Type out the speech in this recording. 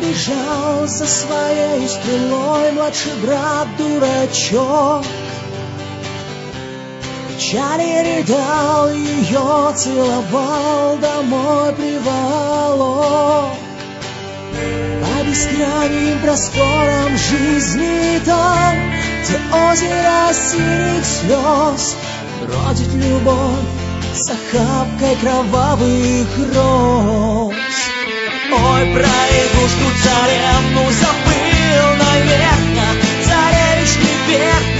бежал за своей стрелой младший брат-дурачок. Печали рыдал, ее целовал, домой приволок. По бескрайним просторам жизни там, где озеро синих слез, бродит любовь с охапкой кровавых роз. Ой, про игрушку царевну забыл, наверно, царевич неверно